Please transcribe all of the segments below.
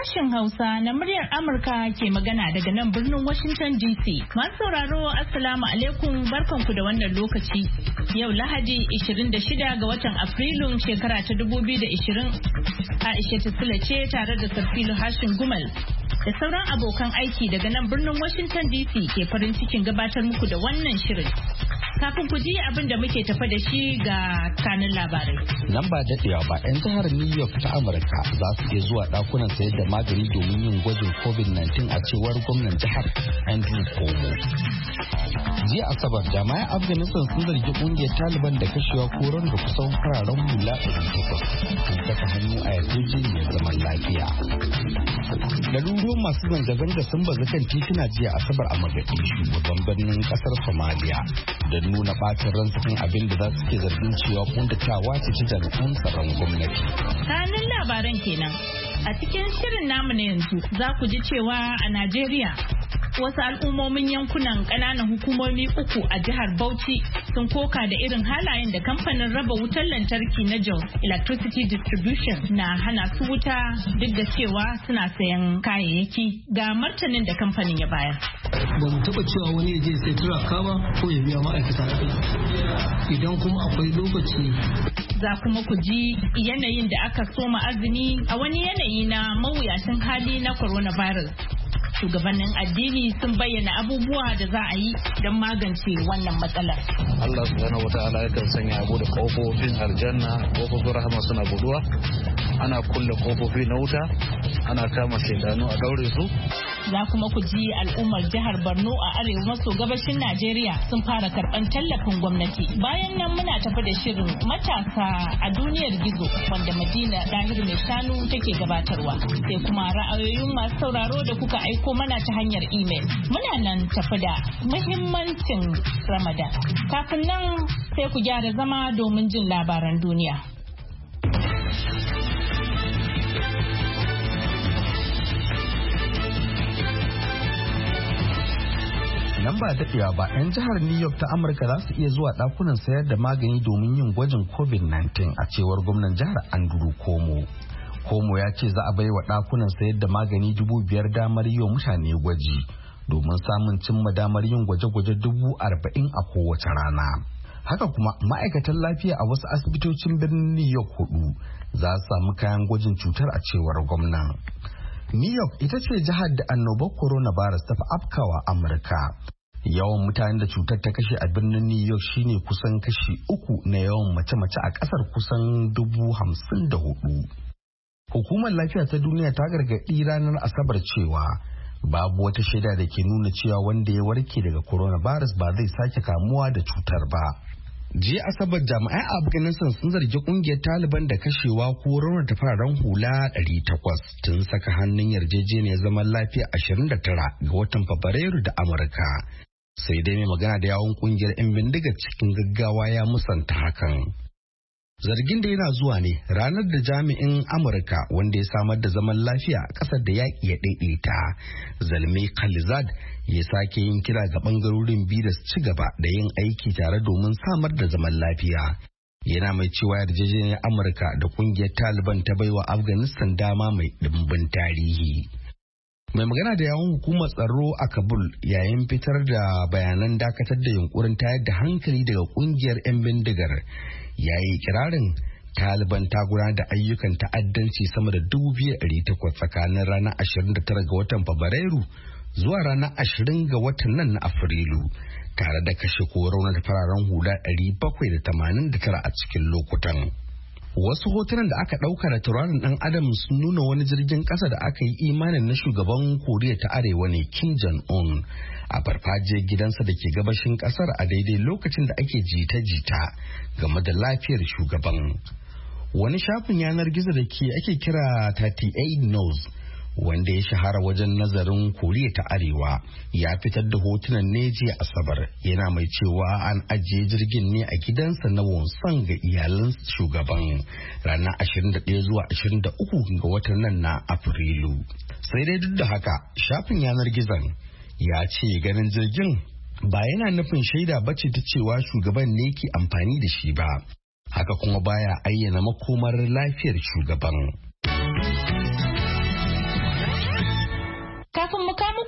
Sashen Hausa na muryar Amurka ke magana daga nan birnin Washington DC. Masu sauraro Assalamu alaikum barkanku da wannan lokaci. Yau Lahadi 26 ga watan Afrilun shekara ta 2020. Aisha Tisila ce tare da Sarfilu Hashin Gumal da sauran abokan aiki daga nan birnin Washington DC ke farin cikin gabatar muku da wannan shirin. Kafin ku ji abin da muke tafa da shi ga kanin labarai. Nan ba daɗewa ba 'yan jihar New York ta Amurka za su iya zuwa ɗakunan sayar da magani domin yin gwajin COVID-19 a cewar gwamnan jihar Andrew Cuomo. Jiya Asabar jami'an Afghanistan sun zargi ƙungiyar Taliban da kashewa koron da kusan fararen hula 800 sun saka hannu a yarjejeniyar zaman lafiya. Ɗaruruwan masu zanga-zanga sun bazu kan tituna jiya Asabar a Mogadishu babban birnin ƙasar Somalia da nuna ɓacin ransu kan abin da za su ke zargin cewa kuntatawa ce ta jami'an tsaron gwamnati. Kanin labaran kenan. A cikin shirin namu na yanzu za ku ji cewa a Najeriya wasu al'ummomin yankunan ƙananan hukumomi uku a jihar Bauchi sun koka da irin halayen da kamfanin raba wutar lantarki na Jos Electricity Distribution na hana su wuta duk da cewa suna sayan kayayyaki ga martanin da kamfanin ya bayar. Ba mu taɓa cewa wani ya je sai turaka ba ko ya biya ma'aikata idan kuma akwai lokaci. Za kuma ku ji yanayin da aka soma azumi a wani yanayi na mawuyacin hali na coronavirus. Shugabannin addini sun bayyana abubuwa da za a yi don magance wannan matsalar. Allah subhanahu wa ta'ala yakan sanya abu da kofofin aljanna, kofofin rahama suna buduwa, ana kulle kofofi na wuta, ana kama shaidanu a daure su. Za kuma ku ji al'ummar jihar Borno a arewa maso gabashin Najeriya sun fara karɓar tallafin gwamnati. Bayan nan muna tafi da shirin matasa a duniyar gizo wanda Madina Dahir mai shanu take gabatarwa. Sai kuma ra'ayoyin masu sauraro da kuka aiko mana ta hanyar imel. Muna nan tafi da muhimmancin Ramadan. Kafin nan sai ku gyara zama domin jin labaran duniya. Nan ba daɗewa ba 'yan jihar New York ta Amurka za su iya zuwa ɗakunan sayar da magani domin yin gwajin COVID-19 a cewar gwamnan jihar Andrew Cuomo. Cuomo ya ce za a bai wa ɗakunan sayar da magani 5,000 damar yi wa mutane gwaji domin samun cimma damar yin gwaje-gwaje 40,000 a kowace rana. Haka kuma ma'aikatan lafiya a wasu asibitocin birnin New York 4 za su samu kayan gwajin cutar a cewar gwamnan. New York ita ce jihar da annobar coronavirus ta fi afkawa Amurka. Yawan mutanen da cutar ta kashe a birnin New York shine kusan kashi 3 na yawan mace-mace a kasar kusan 54,000. Hukumar lafiya ta duniya ta gargaɗi ranar Asabar cewa babu wata shaida da ke nuna cewa wanda ya warke daga coronavirus ba zai sake kamuwa da cutar ba. Jiya Asabar jami'ai a Afghanistan sun zargi kungiyar Taliban da kashewa ko raunata fararen hula 800 tun saka hannun yarjejeniyar zaman lafiya 29 ga watan Fabrairu da Amurka. Sai dai mai magana da yawun kungiyar 'yan bindiga cikin gaggawa ya musanta hakan. Zargin da yana zuwa ne ranar da jami'in Amurka wanda ya samar da zaman lafiya a ƙasar da yaƙi ya ɗaiɗaita, Zalmay Khalilzad ya sake yin kira ga ɓangarorin biyu da su ci gaba da yin aiki tare domin samar da zaman lafiya. Yana mai cewa yarjejeniyar Amurka da ƙungiyar Taliban ta baiwa Afghanistan dama mai ɗimbin tarihi. Mai magana da yawun hukumar tsaro a Kabul yayin fitar da bayanan dakatar da yunkurin tayar da hankali daga ƙungiyar 'yan bindigar ya yi kirarin Taliban ta gudanar da ayyukan ta'addanci sama da 2,800 tsakanin ranar 29 ga watan Fabrairu zuwa ranar 20 ga watan nan na Afrilu, tare da kashe ko raunar fararen hula 789 a cikin lokutan. Wasu hotunan da aka ɗauka da tauraron ɗan adam sun nuna wani jirgin ƙasa da aka yi imanin na shugaban Koriya ta Arewa ne Kim Jong-un a farfajiyar gidansa da ke gabashin ƙasar a daidai lokacin da ake jita-jita game da lafiyar shugaban. Wani shafin yanar gizo da ake kira 38 News wanda ya shahara wajen nazarin Koriya ta Arewa ya fitar da hotunan ne jiya Asabar, yana mai cewa an ajiye jirgin ne a gidansa na Wonsan ga iyalan shugaban ranar 21 zuwa 23 ga watan nan na Afrilu. Sai dai duk da haka shafin yanar gizon ya ce ganin jirgin ba yana nufin shaida bace ta cewa shugaban ne ke amfani da shi ba, haka kuma baya ayyana makomar lafiyar shugaban.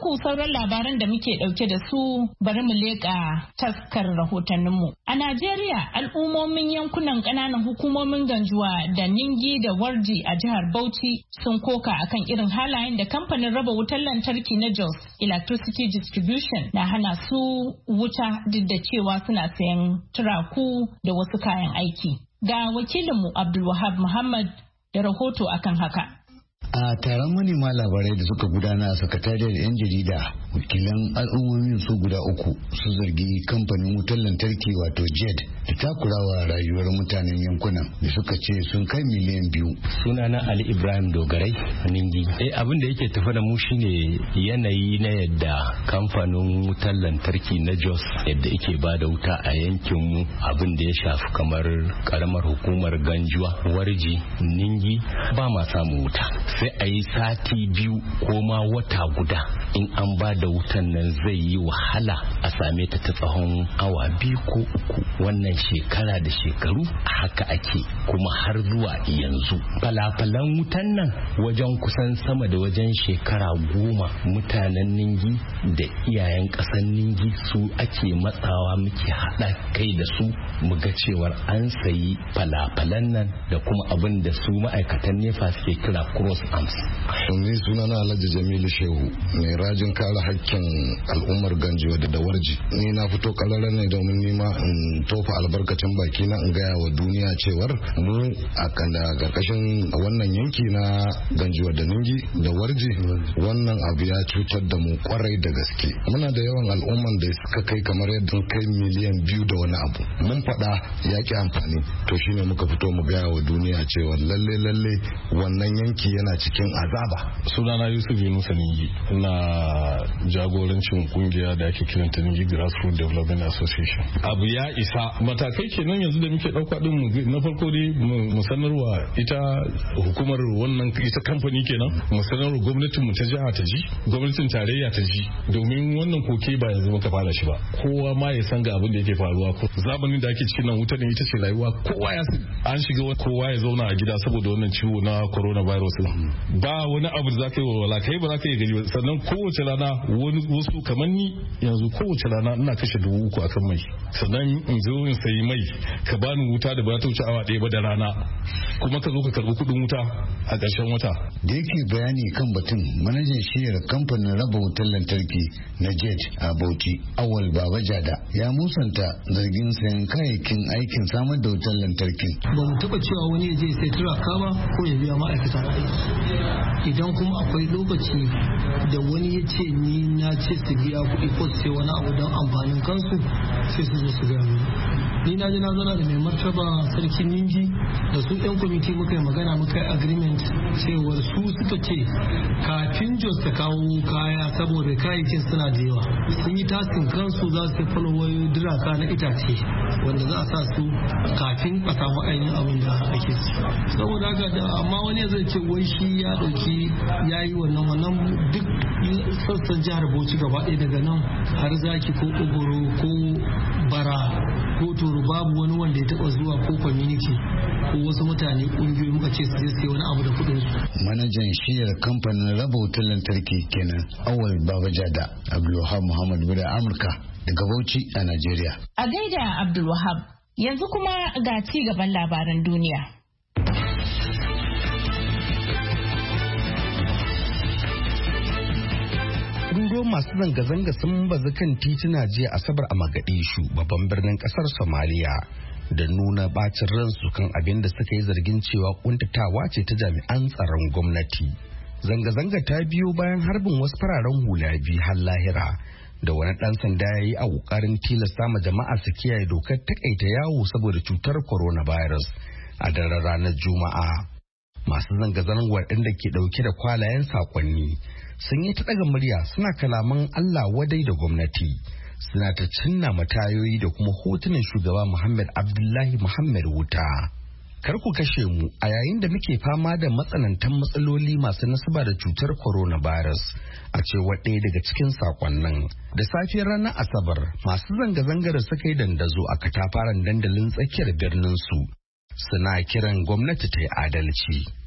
muku sauran labaran da muke ɗauke da su bari mu leƙa taskar rahotanninmu. A Najeriya al'ummomin yankunan ƙananan hukumomin Ganjuwa da Ningi da Warji a jihar Bauchi sun koka akan irin halayen da kamfanin raba wutar lantarki na Jos Electricity Distribution na hana su wuta duk da cewa suna sayan turaku da wasu kayan aiki. Ga wakilinmu Abdulwahab Muhammad da rahoto akan haka. A taron manema labarai da suka gudana a sakatariyar 'yan jarida, wakilan al'ummomin su guda uku su zargi kamfanin wutar lantarki wato JED da takurawa rayuwar mutanen yankunan da suka ce sun kai miliyan 2. Sunana Ali Ibrahim Dogarai Ningi. Abin da yake tafi da mu shine yanayi na yadda kamfanin wutar lantarki na Jos yadda yake ba da wuta a yankin mu, abin da ya shafi kamar karamar hukumar Ganjuwa, Warji, Ningi ba ma samu wuta. Sai a yi sati 2 ko ma wata guda in an ba da wutan nan zai yi wahala a same ta tsawon awa 2 ko 3. Wannan shekara da shekaru haka ake, kuma har zuwa yanzu falafalan wutan nan wajen kusan sama da wajen shekara 10 mutanen Ningi da iyayen ƙasar Ningi su ake matsawa muke haɗa kai da su mu ga cewar an sayi falafalan nan da kuma abin da su ma'aikatan nefa suke kira cross arms. Ni sunana Alhaji Jamilu Shehu, mai rajin kare hakkin al'ummar Ganjuwa da Warji. Ni na fito kalaran ne domin nima in tofa albarkacin baki na in gaya wa duniya cewar mu a karkashin wannan yanki na Ganjuwa da Ningi da Warji wannan abu ya cutar da mu kwarai da gaske. Muna da yawan al'umman da suka kai kamar yadda kai miliyan 2 da wani abu. Mun faɗa ya ki amfani, to shine muka fito mu gaya wa duniya cewa lalle wannan yanki yana cikin azaba. Sunana Yusuf Yunusa Ningi, ina jagorancin kungiya da ake kiranta Ningi Grassroots Development Association. Abu ya isa matakai kenan yanzu da muke dauka din na farko dai mu sanarwa ita hukumar wannan ita kamfani kenan, mu sanarwa gwamnatin mu ta jiha ta ji, gwamnatin tarayya ta ji, domin wannan koke ba yanzu muka fara shi ba. Kowa ma ya san ga abin da yake faruwa, ko zamanin da ake cikin nan wutar ita ce rayuwa, kowa ya san an shiga kowa ya zauna a gida saboda wannan ciwo na coronavirus. Ba wani abu da zaka yi walwala, kai ba zaka yi gari ba. Sannan kowace rana wasu kamar ni yanzu kowace rana ina kashe 3,000 akan mai, sannan in zo in sayi mai ka bani wuta da ba ta wuce awa 1 ba da rana, kuma ka zo ka karbi kudin wuta a ƙarshen wata. Da yake bayani kan batun, manajan shiyar kamfanin raba wutar lantarki na JED a Bauchi, Awal Baba Jada, ya musanta zargin sayan kayayyakin aikin samar da wutar lantarki. Ba mu taɓa cewa wani ya je sai turaka ba ko ya biya ma'aikata aiki. Idan kuma akwai lokaci da wani ya ce ni na ce su biya kuɗi ko su ce wani abu don amfanin kansu, sai su zo su gaya mini. Ni na ji na zauna da mai martaba sarkin Ningi da su yan kwamiti muka yi magana, muka yi agreement cewar su suka ce kafin Jos ta kawo kaya saboda kayayyakin suna da yawa, sun yi taskin kansu za su falowayo diraka na itace wanda za a sa su kafin a samu ainihin abin da ake ci. Saboda haka da amma wani zai ce wai shi ya dauki ya yi wannan duk sassan jihar Bauchi gaba ɗaya daga nan har Zaki ko Ogoro ko Bara ko Toro babu wani wanda ya taba zuwa ko community ko wasu mutane kungiyoyi muka ce su je wani abu da kudin su. Manajan shiyar kamfanin raba wutar lantarki kenan Awal Baba Jada. Abdulwahab Muhammad Bida, Amurka daga Bauchi a Najeriya. A gaida Abdulwahab, yanzu kuma ga ci gaban labaran duniya. Ɗaruruwan masu zanga-zanga sun bazu kan tituna jiya Asabar a Mogadishu, babban birnin ƙasar Somaliya, da nuna bacin ransu kan abin da suka yi zargin cewa kuntatawa ce ta jami'an tsaron gwamnati. Zanga-zanga ta biyo bayan harbin wasu fararen hula biyu har lahira da wani ɗan sanda ya yi a ƙoƙarin tilasta ma jama'a su kiyaye dokar takaita yawo saboda cutar coronavirus a daren ranar Juma'a. Masu zanga-zangar waɗanda ke ɗauke da kwalayen saƙonni sun yi ta ɗaga murya suna kalaman Allah wadai da gwamnati, suna ta cinna matayoyi da kuma hotunan shugaba Muhammad Abdullahi Muhammad wuta. Kar ku kashe mu a yayin da muke fama da matsanantan matsaloli masu nasaba da cutar coronavirus, a cewar ɗaya daga cikin sakonnin. Da safiyar ranar Asabar, masu zanga-zangar suka yi dandazo a katafaren dandalin tsakiyar birnin su, suna kiran gwamnati ta yi adalci.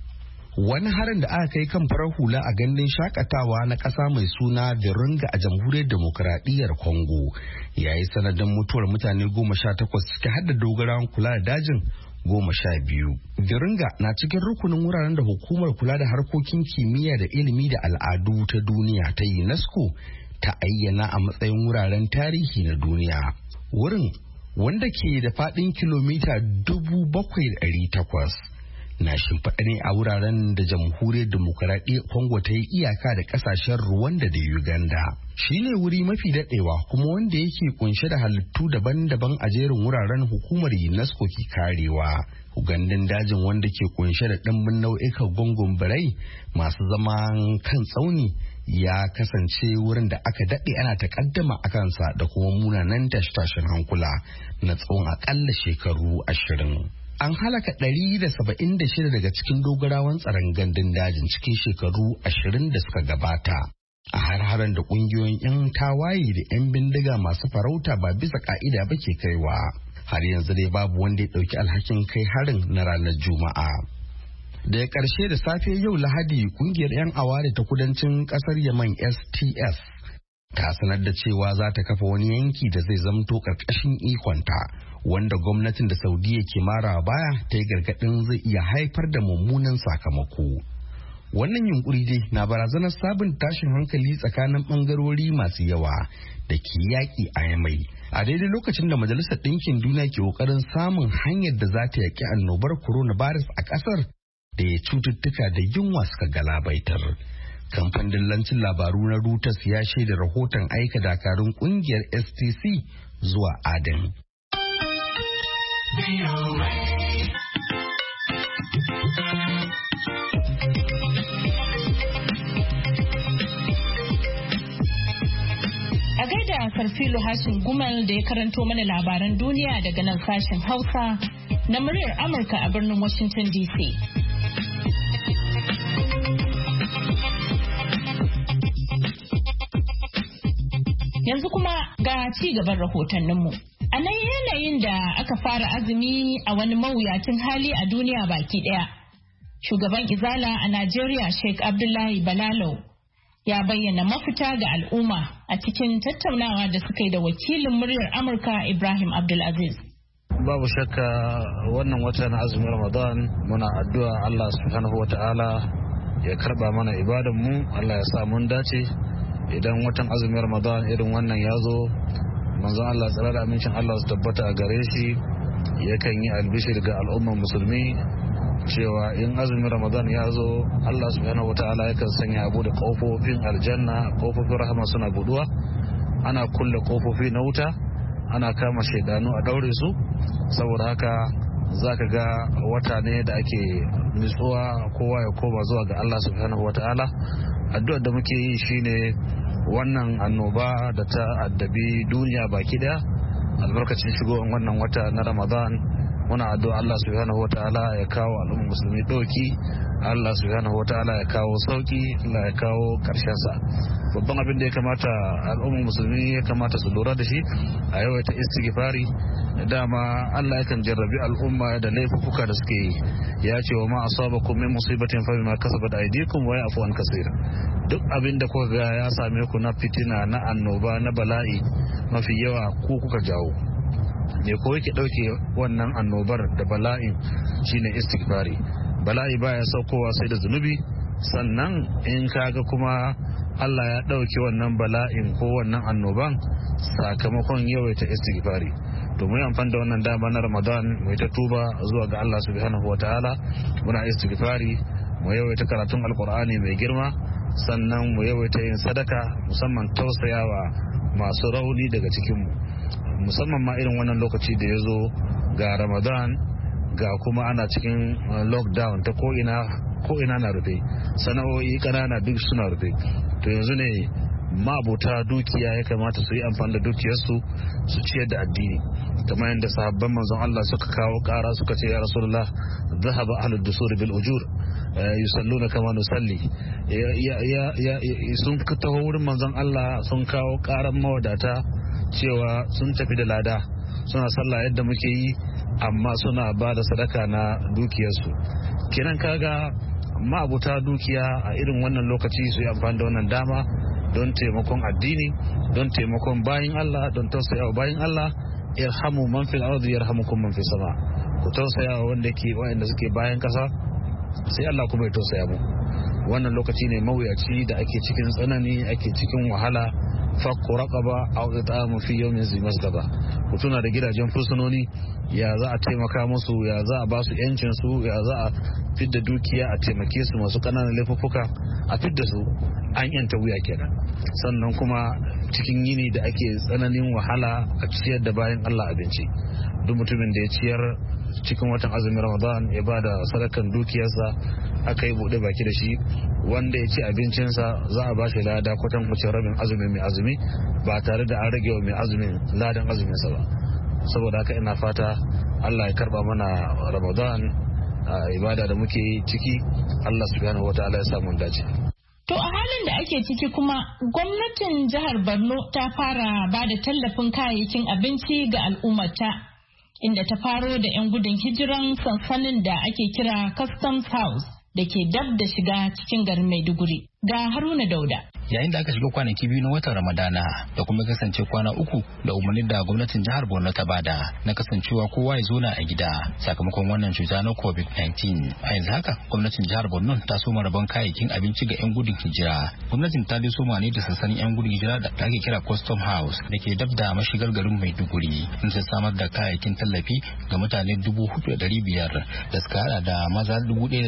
Wani harin da aka kai kan farar hula a gandun shakatawa na ƙasa mai suna Virunga a jamhuriyar demokuraɗiyyar Congo ya yi sanadin mutuwar mutane 18 ciki har da dogarawan kula da dajin 12. Virunga na cikin rukunin wuraren da hukumar kula da harkokin kimiyya da ilimi da al'adu ta duniya ta UNESCO ta ayyana a matsayin wuraren tarihi na duniya. Wurin wanda ke da faɗin kilomita 7,800 na shimfiɗa ne a wuraren da jamhuriyar demokaradiyyar Congo ta yi iyaka da ƙasashen Rwanda da Uganda. Shi ne wuri mafi daɗewa kuma wanda yake kunshe da halittu daban-daban a jerin wuraren hukumar UNESCO ke karewa. Gandun dajin wanda ke kunshe da ɗimbin nau'ikan gungun birai masu zaman kan tsauni ya kasance wurin da aka daɗe ana takaddama a kansa da kuma munanan tashe-tashen hankula na tsawon aƙalla shekaru 20. An halaka 176 daga cikin dogarawan tsaron gandun dajin cikin shekaru 20 da suka gabata. A har-haren da ƙungiyoyin 'yan tawaye da 'yan bindiga masu farauta ba bisa ka'ida ba ke kaiwa. Har yanzu dai babu wanda ya ɗauki alhakin kai harin na ranar Juma'a. Daga ƙarshe da safe yau Lahadi ƙungiyar 'yan aware ta kudancin ƙasar Yaman STF ta sanar da cewa za ta kafa wani yanki da zai zamto ƙarƙashin ikonta wanda gwamnatin da Saudiya ke mara baya ta yi gargaɗin zai iya haifar da mummunan sakamako. Wannan yunkuri dai na barazanar sabon tashin hankali tsakanin ɓangarori masu yawa da ke yaƙi a Yamai. A daidai lokacin da Majalisar Ɗinkin Duniya ke ƙoƙarin samun hanyar da za ta yaƙi annobar coronavirus a ƙasar da ya cututtuka da yunwa suka galabaitar. Kamfanin dillancin labaru na Reuters ya shaida rahoton aika dakarun ƙungiyar STC zuwa Aden. A gaida Sarfilo Hashin Gumal da ya karanto mana labaran duniya daga nan sashen Hausa na muryar Amurka a birnin Washington DC. Yanzu kuma ga ci gaban rahotanninmu. A nan yanayin da aka fara azumi a wani mawuyacin hali a duniya baki daya. Shugaban Izala a Najeriya Sheikh Abdullahi Balalau ya bayyana mafita ga al'umma a cikin tattaunawa da suka yi da wakilin muryar Amurka Ibrahim Abdulaziz. Babu shakka wannan wata na azumin Ramadan muna addu'a Allah subhanahu wa ta'ala ya karba mana ibadan mu, Allah ya sa mun dace. Idan watan azumin Ramadan irin wannan ya zo, manzon Allah tsara da amincin Allah su tabbata a gare shi yakan yi albishir ga al'ummar musulmi cewa in azumin Ramadan ya zo Allah subhanahu wataala yakan sanya abu da kofofin aljanna, kofofin rahama suna buduwa, ana kulle kofofi na wuta, ana kama shaidanu a daure su. Saboda haka zaka ga wata ne da ake nutsuwa, kowa ya koma zuwa ga Allah subhanahu wataala. Addu'ar da muke yi shine wannan annoba da ta addabi duniya baki daya, albarkacin shigowar wannan wata na Ramadan muna addu'a Allah subhanahu wataala ya kawo al'ummar musulmi doki, Allah subhanahu wataala ya kawo sauki, Allah ya kawo karshen sa. Babban abin da ya kamata al'ummar musulmi ya kamata su lura da shi a yawaita istighfari. Dama Allah yakan jarrabi al'umma da laifuka da suke yi. Ya ce wa ma asabakum min musibatin fa bima kasabat aydikum wa ya'fu an kaseer. Duk abin da kuka ga ya same ku na fitina, na annoba, na bala'i, mafi yawa ku kuka jawo. Ne ko yake dauke wannan annobar da bala'in shine istighfari. Bala'i baya saukowa sai da zunubi, sannan in kaga kuma Allah ya dauke wannan bala'in ko wannan annoban sakamakon yawaita istighfari. To mu yi amfani da wannan dama na Ramadan mu ta tuba zuwa ga Allah subhanahu wataala, muna istighfari, mu yawaita karatun alqur'ani mai girma, sannan mu yawaita yin sadaka, musamman tausayawa masu rauni daga cikinmu, musamman ma irin wannan lokaci da ya zo ga Ramadan ga kuma ana cikin lockdown ta ko'ina na rufe, sana'o'i ƙanana duk suna rufe. To yanzu ne mabuta dukiya ya kamata su yi amfani da dukiyarsu su ciyar da addini, kamar yadda sahabban manzon Allah suka kawo ƙara suka ce ya Rasulullah dhahaba ahlud dusur bil ujur yusalluna kama nusalli. Sun taho wurin manzon Allah sun kawo ƙaran mawadata cewa sun tafi da lada, suna sallah yadda muke yi amma suna ba da sadaka na dukiyarsu. Kenan kaga ma'abuta dukiya a irin wannan lokaci su yi amfani da wannan dama don taimakon addini, don taimakon bayin Allah, don tausayawa bayin Allah. Irhamu man fil ardi yarhamukum man fis sama. Ku tausayawa wanda suke bayan kasa, sai Allah kuma ya tausaya mu. Wannan lokaci ne mawuyaci da ake cikin tsanani, ake cikin wahala. Fakku raqaba aw it'amu fi yawmin zi masgaba. Ku tuna da gidajen fursunoni, ya za a taimaka musu, ya za a ba su yancin su, ya za a fidda dukiya a taimake su masu kananan laifuffuka a fidda su, an yanta wuya kenan. Sannan kuma cikin yini da ake tsananin wahala a ciyar da bayan Allah abinci. Duk mutumin da ya ciyar cikin watan azumin Ramadan ya ba da sadakan dukiyarsa, aka yi bude baki da shi, wanda ya ci abincinsa za a ba shi lada kwatankwacin rabin azumin mai azumi, ba tare da an rage wa mai azumin ladan azuminsa ba. Saboda haka ina fata Allah ya karba mana Ramadan ibada da muke ciki, Allah subhanahu wataala ya samu dace. To a halin da ake ciki kuma gwamnatin jihar Borno ta fara ba da tallafin kayayyakin abinci ga al'ummata, inda ta faro da 'yan gudun hijiran sansanin da ake kira Customs House da ke dab da shiga cikin garin Maiduguri. Ga Haruna Dauda. Yayin da aka shiga kwanaki biyu na watan Ramadana da kuma kasance kwana uku da umarnin da gwamnatin jihar Borno ta bada na kasancewa kowa ya zauna a gida sakamakon wannan cuta na COVID-19. A yanzu haka gwamnatin jihar Borno ta soma rabon kayayyakin abinci ga 'yan gudun hijira. Gwamnatin ta dai soma ne da sansanin 'yan gudun hijira da ake kira Custom House da ke dab da mashigar garin Maiduguri, inda ta samar da kayayyakin tallafi ga mutane 4,500 da suka hada da maza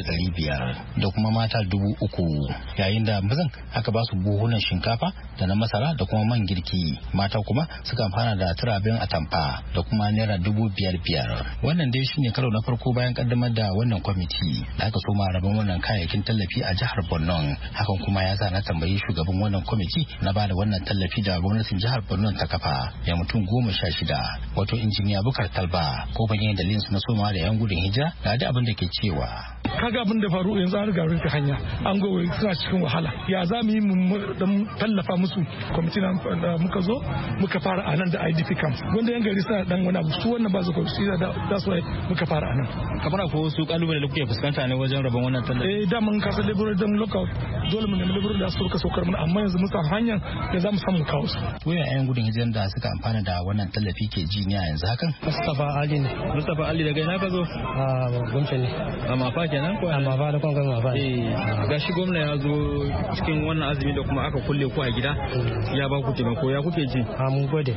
1,500 da kuma mata 3,000. Yayin da mazan aka ba su buhunan shinkafa da na masara da kuma man girki, mata kuma suka amfana da turabin atamfa da kuma naira 5,500. Wannan dai shine karo na farko bayan kaddamar da wannan kwamiti da aka soma rabon wannan kayayyakin tallafi a jihar Borno. Hakan kuma ya sa na tambayi shugaban wannan kwamiti na ba da wannan tallafi da gwamnatin jihar Borno ta kafa ya mutum 16, wato injiniya Bukar Talba, ko bayan dalilin su na soma da 'yan gudun hijira ga da abin da ke cewa. Kaga abin da faru yanzu an riga rufe hanya, an gowe suna cikin wahala, ya za mu yi mu tallafa musu. Kwamiti na muka zo muka fara anan da IDP camp, wanda yan gari suna dan wani abu, su wannan ba su kwamiti da su muka fara anan. Kamar ko wasu kalubale da kuke fuskanta ne wajen rabon wannan tallafi? Da mun kasa laborer dan local, dole mu nemi laborer da su suka saukar mana, amma yanzu mun samu hanyar da za mu samu kawo su. Wayan yan gudun hijiran da suka amfana da wannan tallafi ke ji ne a yanzu hakan? Mustapha Ali ne. Mustapha Ali daga ina ka zo? Gumfe ne. A Mafa kenan ko? A Mafa da kuma Mafa. Gashi gwamna ya zo cikin wannan azumi da kuma aka kulle ku a gida, ya ba ku taimako, ya kuke ji? Mun gode.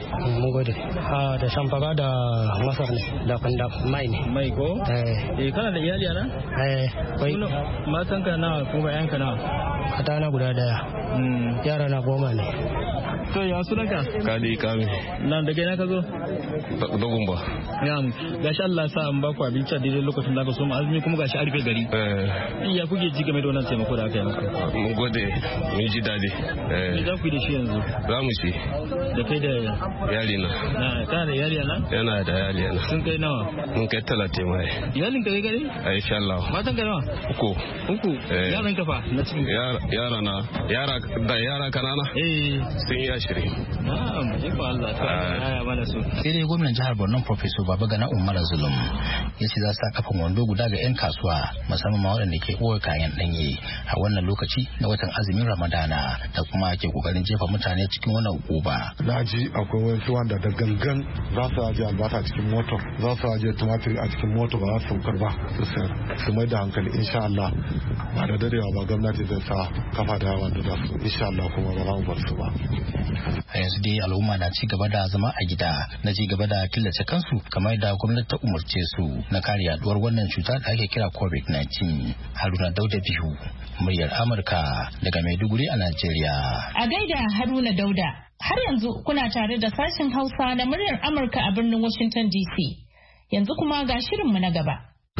Da shamfara da masar ne, da kwanda mai ne. Mai ko? Kana da iyali ana? Kai. Matan ka na kuma yan ka na? Kata na guda daya. Yara na 10 ne. To ya sunanka? Kali Kami. Nan daga ina ka zo? Dogon ba. Gashi Allah sa an ba ku abinci a daidai lokacin da aka so azumi kuma gashi arfe gari. Ya kuke ji game da wannan taimako da aka yi maka? Mun gode, mun ji dadi. Me za ku yi da shi yanzu? Za mu ci. Da kai da yali na. Kana da yali na? Yana da yali na. Sun kai nawa? Mun kai 30 mai. Iyalin ka kai gari? Insha Allah. Matan ka nawa? Uku. Yaran ka fa? Na cikin. Yara na. Yara kanana? Sun yi 20. Na'am, iko Allah. Ya mana su. Sai dai gwamnatin jihar Borno Professor Babagana Umar Zulum ya ce za su kafin wando guda ga 'yan kasuwa, musamman ma waɗanda ke ɓoye kayan ɗanye a wannan lokaci na watan azumin Ramadana da kuma ke kokarin jefa mutane cikin wannan hukuma. Na ji akwai wasu wanda da gangan za su ajiye albasa a cikin motar, za su ajiye tumatir a cikin motar, ba za su saukar ba su sayar. Su mai da hankali insha Allah, ba da dadewa ba gwamnati zai sa kafa da yawa da su insha Allah, kuma ba za mu bar su ba. A yanzu dai al'umma na ci gaba da zama a gida na ci gaba da killace kansu kamar da gwamnati ta umarce su na kare yaduwar wannan cuta da ake kira COVID-19. Haruna Dauda Bihu, muryar Amurka daga Maiduguri a Najeriya. A gaida Haruna Dauda, har yanzu kuna tare da sashen Hausa na muryar Amurka a birnin Washington DC. Yanzu kuma ga shirinmu na gaba.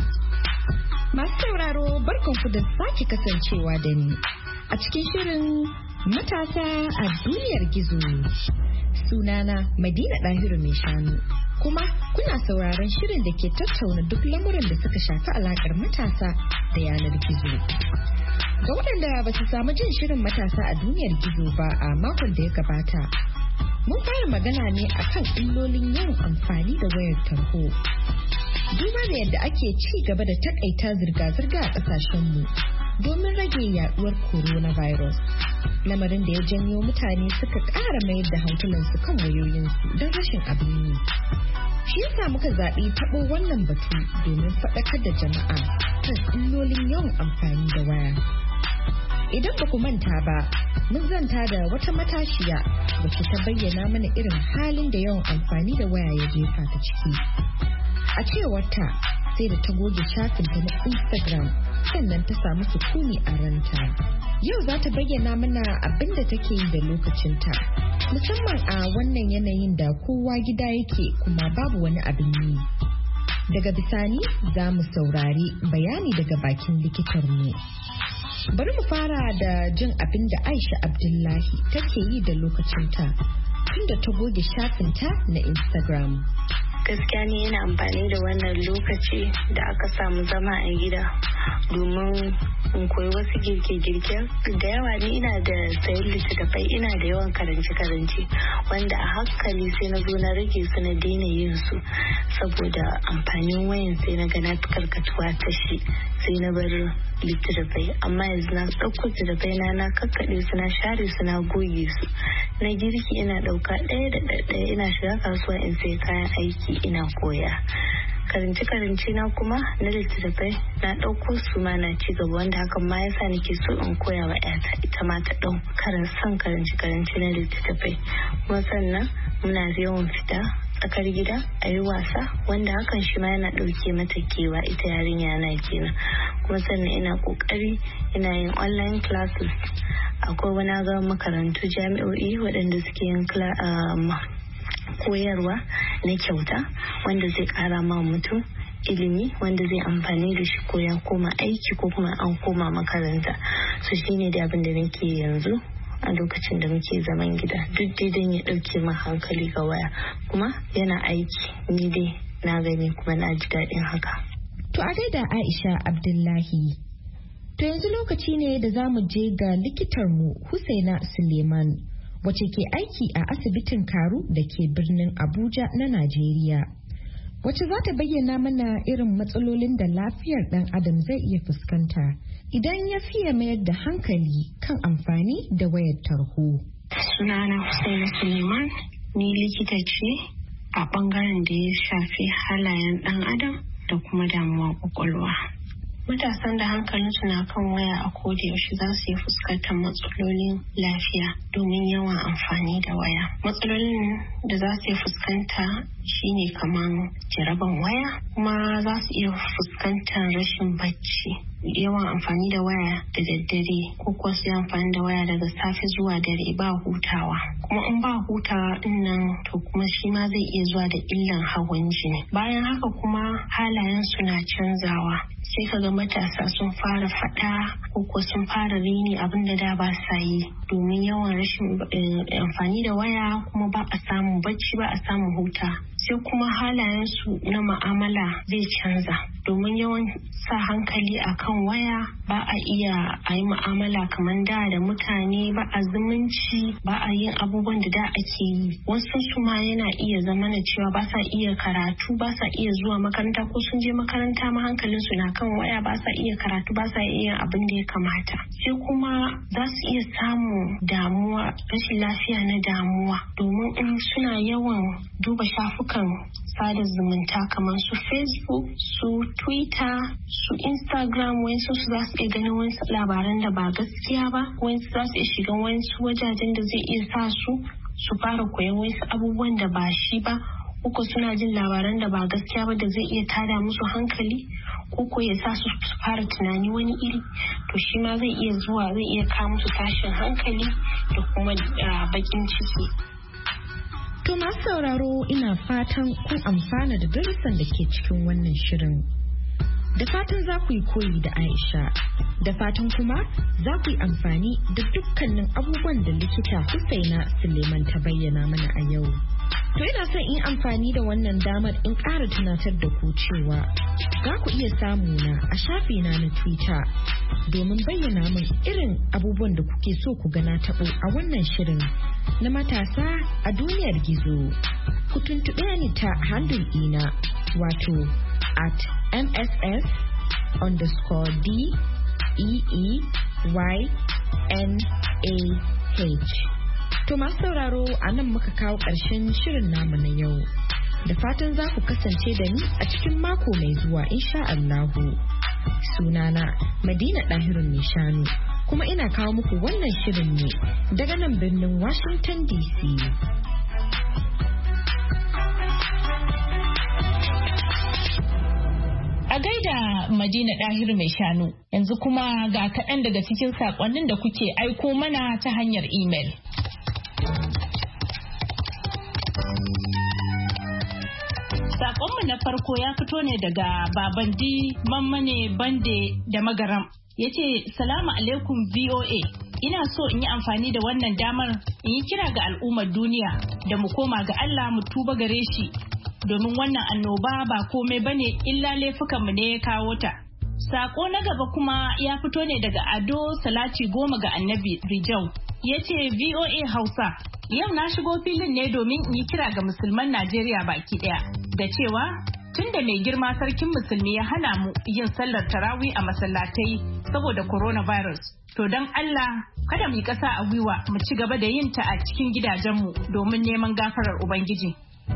Masu sauraro barkanku da sake kasancewa da ni a cikin shirin matasa a duniyar gizo. Sunana Madina Dahiru mai shanu, kuma kuna sauraron shirin da ke tattauna duk lamuran da suka shafi alakar matasa da yanar gizo. Ga waɗanda ba su samu jin shirin matasa a duniyar gizo ba a makon da ya gabata, mun fara magana ne akan illolin yawan amfani da wayar tarho. Duba da yadda ake ci gaba da takaita zirga-zirga a ƙasashenmu, domin rage yaduwar coronavirus. Lamarin da ya janyo mutane suka ƙara mayar da hankulansu kan wayoyinsu don rashin abin yi. Shi yasa muka zaɓi taɓo wannan batu domin faɗakar da jama'a kan illolin yawan amfani da waya. Idan ba ku manta ba, mun zanta da wata matashiya wacce ta bayyana mana irin halin da yawan amfani da waya ya jefa ta ciki. A cewarta, sai da ta goge shafinta na Instagram sannan ta samu sukuni a ranta. Yau za ta bayyana mana abin da take yi da lokacinta, musamman a wannan yanayin da kowa gida yake kuma babu wani abin yi. Daga bisani za mu saurari bayani daga bakin likitarmu. Bari mu fara da jin abin da Aisha Abdullahi take yi da lokacinta tunda ta goge shafinta na Instagram. Gaskiya ne yana amfani da wannan lokaci da aka samu zama a gida domin in koyi wasu girke-girke da yawa. Ni ina da sayan littattafai, ina da yawan karance-karance wanda a hankali sai na zo na rage su na daina yin su saboda amfanin wayan sai na ga na karkatuwa ta shi sai na bar littattafai. Amma yanzu na ɗauko littattafai na kakkaɗe su na share su na goge su. Na girki ina ɗauka ɗaya da ɗaya ina shiga kasuwa in sai kayan aiki ina koya. Karance na kuma na littattafai na ɗauko su ma na ci gaba, wanda hakan ma yasa nake so in koya wa ƴata ita ma ta ɗau son karance na littattafai. Kuma sannan muna yawan fita tsakar gida a yi wasa, wanda hakan shi ma yana ɗauke mata kewa ita yarinya na kenan. Kuma sannan ina ƙoƙari ina yin online classes. Akwai wani ga makarantu jami'o'i waɗanda suke yin koyarwa na kyauta wanda zai ƙara ma mutum ilimi wanda zai amfani da shi ko ya koma aiki ko kuma an koma makaranta. So shine da abin da nake yanzu a lokacin da muke zaman gida, duk dai ya ɗauke min hankali ga waya, kuma yana aiki. Ni dai na gani kuma na ji daɗin haka. To a gaida Aisha Abdullahi. To yanzu lokaci ne da za mu je ga likitarmu Husaina Suleiman, wacce ke aiki a asibitin Karu da ke birnin Abuja na Najeriya. Wacce za ta bayyana mana irin matsalolin da lafiyar ɗan adam zai iya fuskanta idan ya fiye mayar da hankali kan amfani da wayar tarho. Sunana Husaina Suleiman, ni likita ce a ɓangaren da ya shafi halayen ɗan adam da kuma damuwa ƙwaƙwalwa. Matasan da hankalinsu na kan waya a kodayaushe za su yi fuskantar matsalolin lafiya domin yawan amfani da waya. Matsalolin da za su yi fuskanta shine kamar jaraban waya, kuma za su iya fuskantar rashin bacci, yawan amfani da waya da daddare, ko kuwa su yi amfani da waya daga safe zuwa dare ba hutawa. Kuma in ba hutawa din nan to kuma shi ma zai iya zuwa da illan hawan jini. Bayan haka kuma halayensu na canzawa, sai kaga matasa sun fara fada ko kuwa sun fara rini abin da ba sa yi domin yawan rashin amfani da waya, kuma ba a samun bacci, ba a samun huta. Sai kuma halayensu na ma'amala zai canza domin yawan sa hankali akan waya, ba a iya a yi ma'amala kamar da mutane, ba a zumunci, ba a yin abubuwan da ake yi. Wasu su ma yana iya zama na cewa ba sa iya karatu, ba sa iya zuwa makaranta, ko sun je makaranta ma hankalinsu na kan waya, ba sa iya karatu, ba sa iya abin da ya kamata. Sai kuma za su iya samun damuwa, rashin lafiya na damuwa, domin in suna yawan duba shafukan sada zumunta kamar su Facebook, su Twitter, su Instagram, wayansu su za su iya ganin wasu labaran da ba gaskiya ba, wayansu za su iya shiga wayansu wajajen da zai iya sa su fara koyon wasu abubuwan da ba shi ba, uku suna jin labaran da ba gaskiya ba da zai iya tada musu hankali, ko ya sa su fara tunani wani iri. To shi ma zai iya zuwa, zai iya kawo musu tashin hankali da kuma bakin ciki. To masu sauraro, ina fatan kun amfana da darussan da ke cikin wannan shirin. Da fatan za ku yi koyi da Aisha, da fatan kuma za ku yi amfani da dukkanin abubuwan da likita Husaina Suleiman ta bayyana mana a yau. To ina son in amfani da wannan damar in ƙara tunatar da ku cewa za ku iya samu na a shafina na Twitter domin bayyana min irin abubuwan da kuke so ku gana taɓo a wannan shirin na matasa a duniyar gizo. Ku tuntuɓe ni ta handle ɗina, wato @MSS_D To masu sauraro a nan muka kawo ƙarshen shirin namu na yau. Da fatan za ku kasance da ni a cikin mako mai zuwa insha Allahu. Sunana Madina Ɗahirun Nishanu kuma ina kawo muku wannan shirin ne daga nan birnin Washington DC. A gaida Madina Ɗahiru mai shanu, yanzu kuma ga kaɗan daga cikin saƙonnin da kuke aiko mana ta hanyar imel. Saƙonmu na farko ya fito ne daga Babandi Mammane Bande da Magaram. Ya ce, Salamu alaikum VOA. Ina so in yi amfani da wannan damar in yi kira ga al'ummar duniya da mu koma ga Allah mu tuba gare shi. Domin wannan annoba ba komai bane illa laifukanmu ne ya kawo ta. Sako na gaba kuma ya fito ne daga Ado Salati Goma ga Annabi Rijau. Ya ce VOA Hausa, yau na shigo filin ne domin in yi kira ga musulman Najeriya baki daya. Da cewa tun da mai girma sarkin musulmi ya hana mu yin sallar tarawih a masallatai saboda coronavirus. To don Allah kada mu yi ƙasa a gwiwa mu ci gaba da yin ta a cikin gidajenmu domin neman gafarar Ubangiji.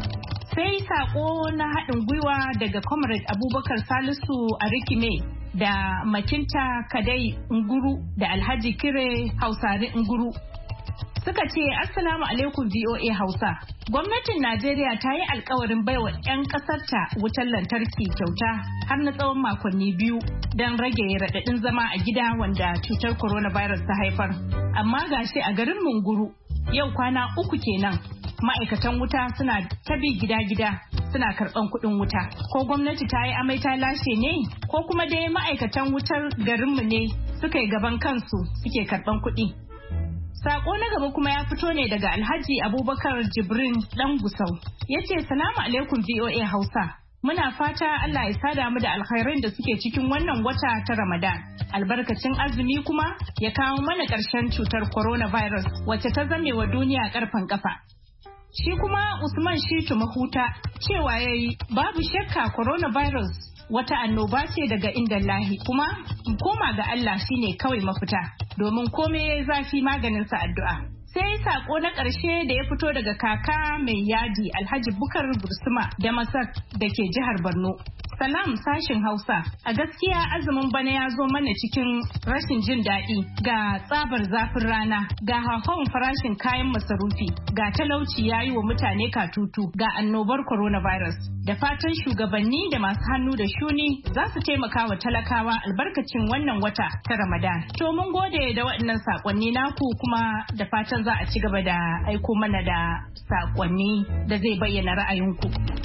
Sai sako na haɗin gwiwa daga Comrade Abubakar Salisu a Rikime da Makinta Kadai Nguru da Alhaji Kire Hausari Nguru. Suka ce Assalamu alaikum VOA Hausa. Gwamnatin Najeriya ta yi alkawarin baiwa 'yan ƙasarta wutar lantarki kyauta har na tsawon makonni 2 don rage raɗaɗin zama a gida wanda cutar coronavirus ta haifar. Amma gashi a garin Munguru yau kwana 3 kenan. Ma'aikatan wuta suna ta bi gida-gida suna karɓan kuɗin wuta. Ko gwamnati ta yi amai ta lashe ne? Ko kuma dai ma'aikatan wutar garinmu ne suka yi gaban kansu suke karɓan kuɗi? Sako na gaba kuma ya fito ne daga Alhaji Abubakar Jibrin Dan Gusau. Ya ce, Salamu alaikum VOA Hausa. Muna fata Allah ya sada mu da alkhairin da suke cikin wannan wata ta Ramadan. Albarkacin azumi kuma ya kawo mana ƙarshen cutar coronavirus wacce ta zame wa duniya ƙarfen ƙafa. Shi kuma Usman Shitu Mahuta cewa yayi babu shakka coronavirus wata annoba ce daga inda lahi kuma koma ga Allah shine kawai mafita domin komai yayi zafi maganin sa addu'a. Sai sako na ƙarshe da ya fito daga kaka mai yadi Alhaji Bukar Bursuma da Masak da ke jihar Borno. Salam sashin Hausa, a gaskiya azumin bana ya zo mana cikin rashin jin daɗi ga tsabar zafin rana, ga hauhawar farashin kayan masarufi, ga talauci ya yi wa mutane katutu, ga annobar coronavirus. Da fatan shugabanni da masu hannu da shuni za su taimaka wa talakawa albarkacin wannan wata ta Ramadan. To mun gode da waɗannan saƙonni naku kuma da fatan za a ci gaba da aiko mana da saƙonni da zai bayyana ra'ayinku.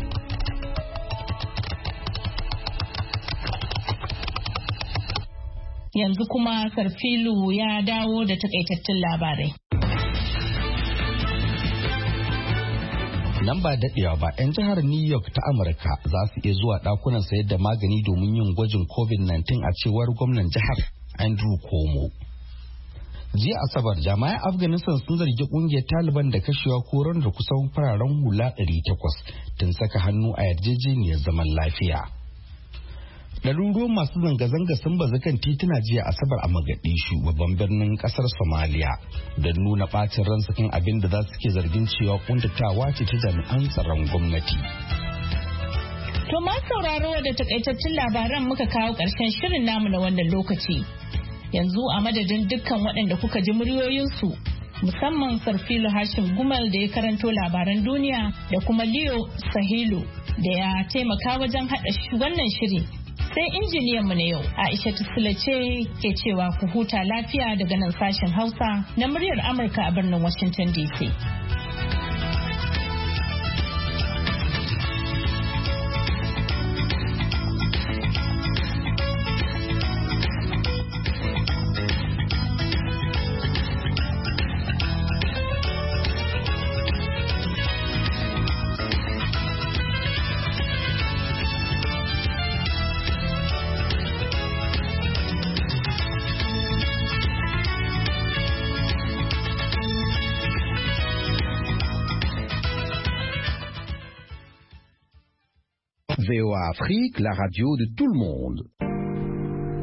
Yanzu kuma Sarfilu ya dawo da takaitattun labarai. Nan ba daɗewa ba 'yan jihar New York ta Amurka za su iya zuwa ɗakunan sayar da magani domin yin gwajin COVID-19 a cewar gwamnan jihar Andrew Cuomo. Jiya Asabar jami'an Afghanistan sun zargi ƙungiyar Taliban da kashewa ko da kusan fararen hula 800 tun saka hannu a yarjejeniyar zaman lafiya. Ɗaruruwan masu zanga-zanga sun bazu kan tituna jiya Asabar a Mogadishu babban birnin ƙasar Somalia don nuna ɓacin ransu kan abin da za su ke zargin cewa ƙuntatawa ce ta jami'an tsaron gwamnati. To ma sauraro da takaitaccen labaran muka kawo ƙarshen shirin namu na wannan lokaci. Yanzu a madadin dukkan waɗanda kuka ji muryoyinsu musamman Sarfilu Hashim Gumal da ya karanto labaran duniya da kuma Leo Sahilu da ya taimaka wajen haɗa wannan shiri. Sai injiniyanmu na yau Aisha Tusula ce ke cewa ku huta lafiya daga nan sashen Hausa na muryar Amurka a birnin Washington DC. VOA Afrique, la radio de tout le monde.